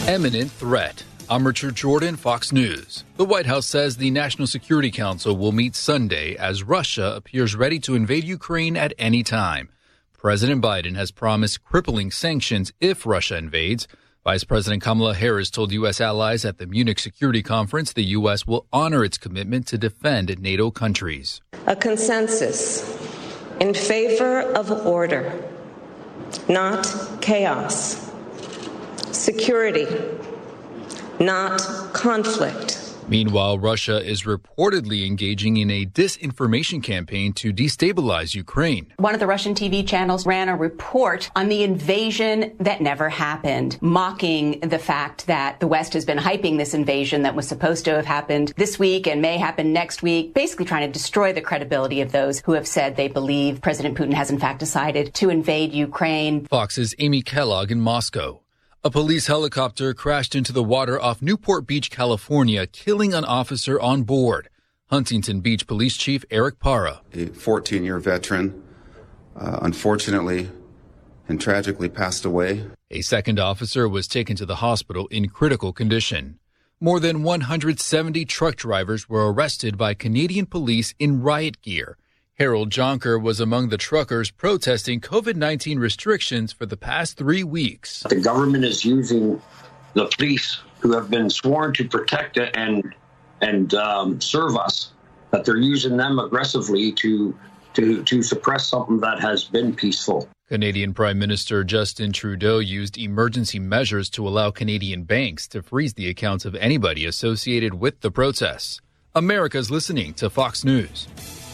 Imminent threat. I'm Richard Jordan, Fox News. The White House says the National Security Council will meet Sunday as Russia appears ready to invade Ukraine at any time. President Biden has promised crippling sanctions if Russia invades. Vice President Kamala Harris told U.S. allies at the Munich Security Conference the U.S. will honor its commitment to defend NATO countries. A consensus in favor of order, not chaos. Security, not conflict. Meanwhile, Russia is reportedly engaging in a disinformation campaign to destabilize Ukraine. One of the Russian TV channels ran a report on the invasion that never happened, mocking the fact that the West has been hyping this invasion that was supposed to have happened this week and may happen next week, basically trying to destroy the credibility of those who have said they believe President Putin has in fact decided to invade Ukraine. Fox's Amy Kellogg in Moscow. A police helicopter crashed into the water off Newport Beach, California, killing an officer on board. Huntington Beach Police Chief Eric Parra. A 14-year veteran, unfortunately and tragically passed away. A second officer was taken to the hospital in critical condition. More than 170 truck drivers were arrested by Canadian police in riot gear. Harold Jonker was among the truckers protesting COVID-19 restrictions for the past 3 weeks. The government is using the police who have been sworn to protect it and serve us, that they're using them aggressively to suppress something that has been peaceful. Canadian Prime Minister Justin Trudeau used emergency measures to allow Canadian banks to freeze the accounts of anybody associated with the protests. America's listening to Fox News.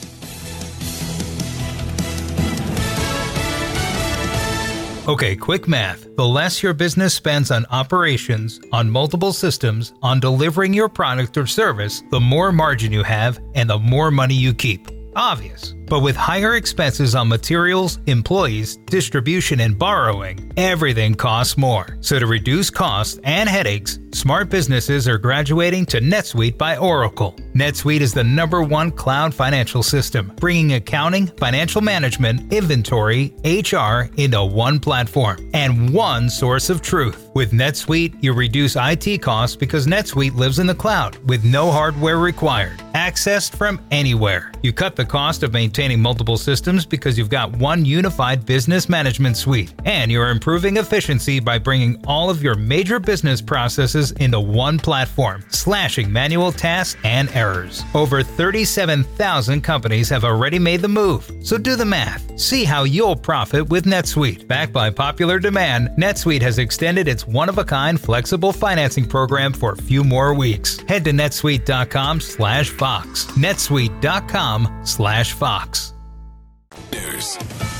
Okay, quick math. The less your business spends on operations, on multiple systems, on delivering your product or service, the more margin you have and the more money you keep. Obvious. But with higher expenses on materials, employees, distribution, and borrowing, everything costs more. So to reduce costs and headaches, smart businesses are graduating to NetSuite by Oracle. NetSuite is the #1 cloud financial system, bringing accounting, financial management, inventory, HR into one platform and one source of truth. With NetSuite, you reduce IT costs because NetSuite lives in the cloud with no hardware required, accessed from anywhere. You cut the cost of maintaining multiple systems because you've got one unified business management suite, and you're improving efficiency by bringing all of your major business processes into one platform, slashing manual tasks and errors. Over 37,000 companies have already made the move, so do the math. See how you'll profit with NetSuite. Backed by popular demand, NetSuite has extended its one-of-a-kind flexible financing program for a few more weeks. Head to netsuite.com/Fox. netsuite.com/Fox. News.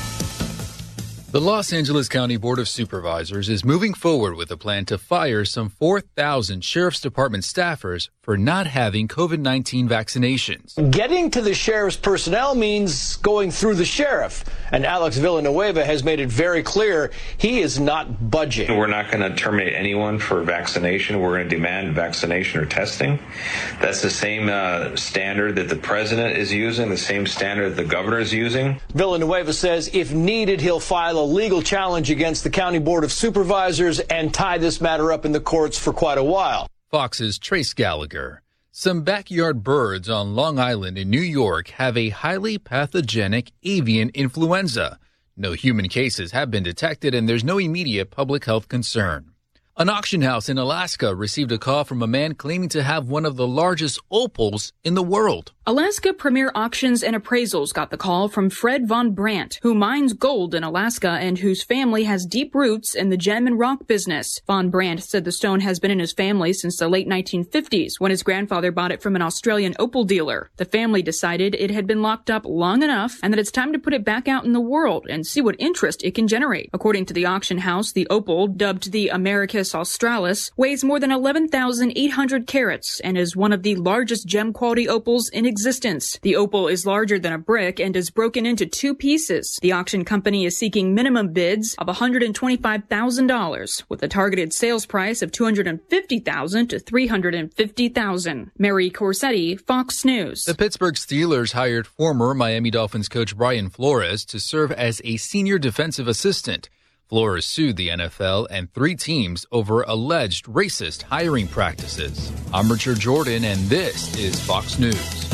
The Los Angeles County Board of Supervisors is moving forward with a plan to fire some 4,000 Sheriff's Department staffers for not having COVID-19 vaccinations. Getting to the sheriff's personnel means going through the sheriff, and Alex Villanueva has made it very clear he is not budging. We're not going to terminate anyone for vaccination. We're going to demand vaccination or testing. That's the same standard that the president is using, the same standard that the governor is using. Villanueva says if needed, he'll file a legal challenge against the County Board of Supervisors and tie this matter up in the courts for quite a while. Fox's Trace Gallagher. Some backyard birds on Long Island in New York have a highly pathogenic avian influenza. No human cases have been detected, and there's no immediate public health concern. An auction house in Alaska received a call from a man claiming to have one of the largest opals in the world. Alaska Premier Auctions and Appraisals got the call from Fred Von Brandt, who mines gold in Alaska and whose family has deep roots in the gem and rock business. Von Brandt said the stone has been in his family since the late 1950s, when his grandfather bought it from an Australian opal dealer. The family decided it had been locked up long enough and that it's time to put it back out in the world and see what interest it can generate. According to the auction house, the opal, dubbed the Americus Australis, weighs more than 11,800 carats and is one of the largest gem-quality opals in existence. The opal is larger than a brick and is broken into two pieces. The auction company is seeking minimum bids of $125,000 with a targeted sales price of $250,000 to $350,000. Mary Corsetti, Fox News. The Pittsburgh Steelers hired former Miami Dolphins coach Brian Flores to serve as a senior defensive assistant. Flores sued the NFL and 3 teams over alleged racist hiring practices. I'm Richard Jordan, and this is Fox News.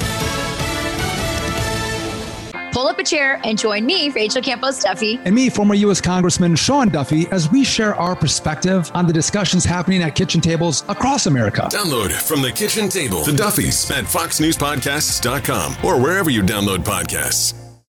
Pull up a chair and join me, Rachel Campos Duffy. And me, former U.S. Congressman Sean Duffy, as we share our perspective on the discussions happening at kitchen tables across America. Download From the Kitchen Table, The Duffys, at foxnewspodcasts.com or wherever you download podcasts.